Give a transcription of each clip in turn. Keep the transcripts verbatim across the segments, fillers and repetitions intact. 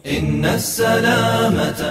إن السلامة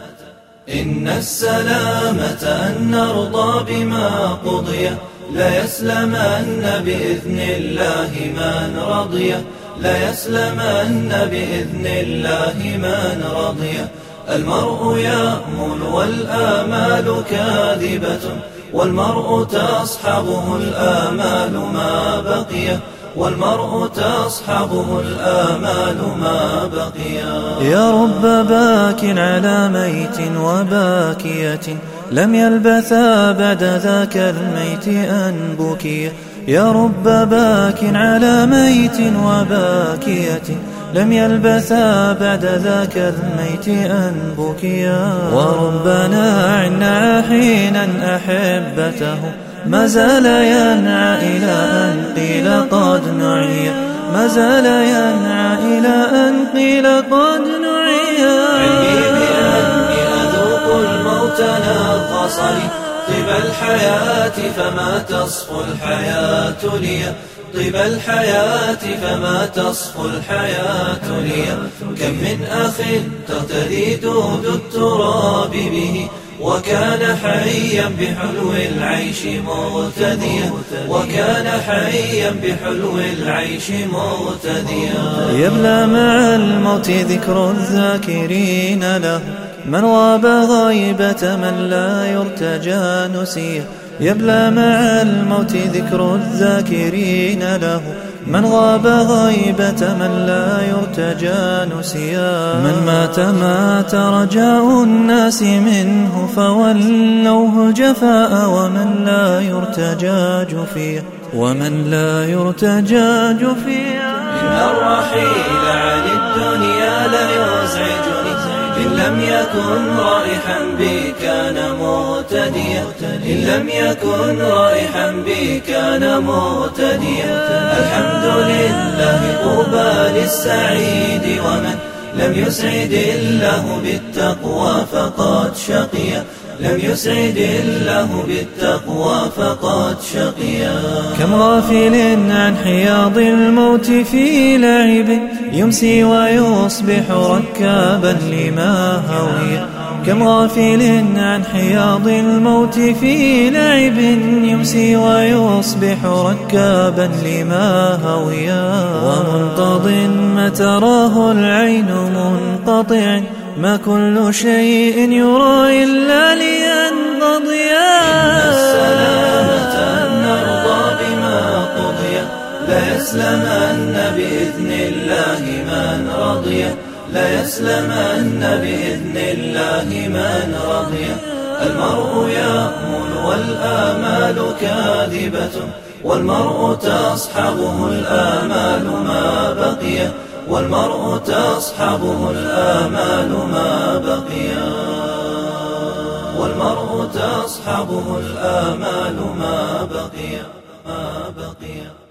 إن السلامة أن نرضى بما قضي، لا يسلمن بإذن الله من رضي، لا يسلمن بإذن الله من رضي. المرء يأمل والآمال كاذبة، والمرء تصحبه الآمال ما بقي، والمرء تصحبه الآمال ما بقي. يا رب باك على ميت وباكية، لم يلبثا بعد ذاك الميت أن بكي. يا رب باك على ميت وباكية، لم يلبثا بعد ذاك الميت أن بكيا. وربنا عنا حينا أحبته، ما زال ينعى إلى أن قيل قد نعيا، ما زال ينعى إلى أن قيل قد نعيا. علمي بأني أذوق الموت نغصني، طيب الحياة فما تصفو الحياة لي، طيب الحياة فما تصفو الحياة لي. كم من أخ تغتدي دود التراب به، وكان حيا بحلو العيش مغتديا، وكان حيا بحلو العيش مغتديا. يبلى مع الموت ذكر الذاكرين له، من غاب غيبة من لا يرتجى نسيه. يبلى مع الموت ذكر الذاكرين له، من غاب غيبة من لا يرتجى نسيا. من مات مات رجاء الناس منه، فولوه جفاء ومن لا يرتجى جفيا، ومن لا يرتجى جفيا. إن الرحيل عن الدنيا لا يزعجني، إن لم يكن رائحا بي كان مغتديا، إن لم يكن رائحا بي كان مغتديا. الحمد لله طوبى للسعيد، ومن لم يسعد الله بالتقوى فقد شقيا، لم يسعد الله بالتقوى فقد شقيا. كم غافل عن حياض الموت في لعب، يمسي ويصبح ركابا لما هوي. كم غافل عن حياض الموت في لعب، يمسي ويصبح ركابا لما هويا. ومنقض ما تراه العين منقطع، ما كل شيء يرى إلا لينقضيا. إن السلامة أن نرضى بما قضي، لا يسلمن بإذن الله من رضي، لا يسلمن بإذن الله من رضي. المرء يأمل والآمال كاذبة، والمرء تصحبه الآمال ما بقي، والمرء تصحبه الآمال ما بقي، والمرء تصحبه الآمال ما بقي ما بقي.